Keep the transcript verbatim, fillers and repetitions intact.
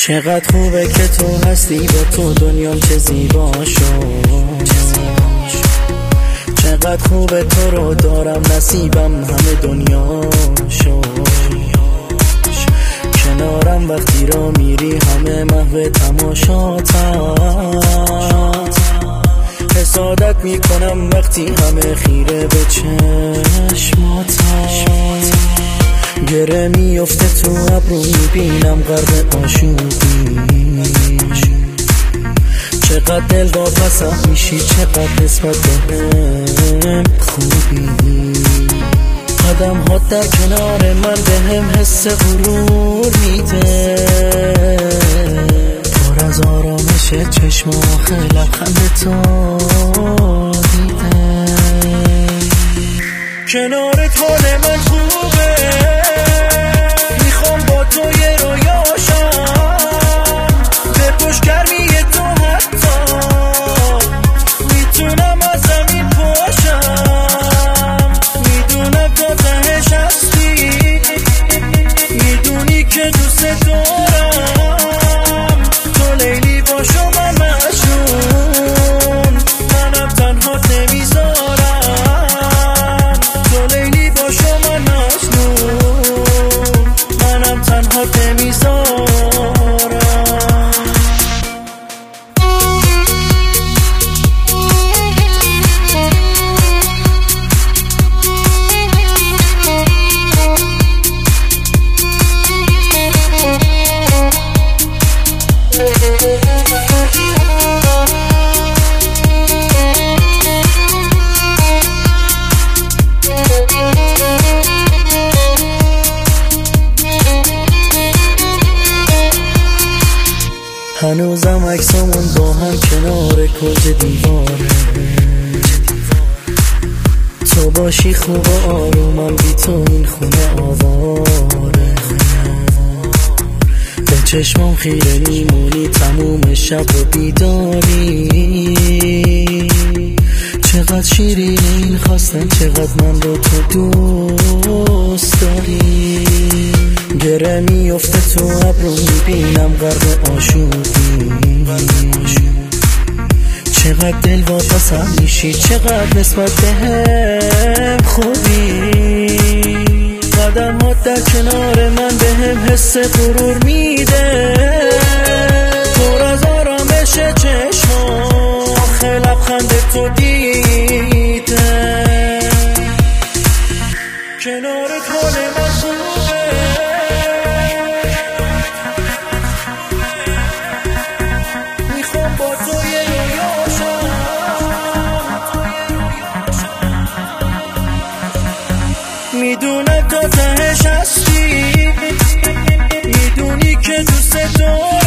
چقدر خوبه که تو هستی، با تو دنیام چه زیبا شد. چقدر خوبه تو رو دارم، نصیبم همه دنیا شد. کنارم وقتی را میری همه محو تماشاتم. حسادت میکنم وقتی همه خیره به چشماتم. گره میفته تو ابرو میبینم غرق آشوبی. چقدر دل واپسم میشی، چقدر نسبت بهم خوبی. قدم ها در کنار من بهم حس غرور میده. پر از آرامش چشم و آخه لبخند تو دیده. کنارت حال من خوبه، میخوام با تو یه رویاشم. به پشت گرمی تو حتی میتونم از زمین پاشم. میدونم تو تهش هستی، میدونی که دوست دارم. تو لیلی باشو من مجنون، منم تنها نمیذارم. تو لیلی باشو من مجنون، منم تنها نمیذارم. هنوزم عکسامون با هم کنار کج دیواره. تو باشی خوب و آرومم، بی تو این خونه آواره. به چشمام خیره میمونی تموم شب و بیداری. چقدر شیرین این خواستن، چقدر من رو تو دوست داری. گره میفته تو ابرو میبینم غرق آشوبی. چقدر دل واپسم میشی، چقدر نسبت بهم خوبی. قدم ها در کنار من بهم حس غرور میده. پر از آرامش چشمام آخه لبخند تو دیده. کنارت حال من خوبه، میخوام با تو یه رویاشم. میدونم تو تهش هستی، میدونی که دوست دارم.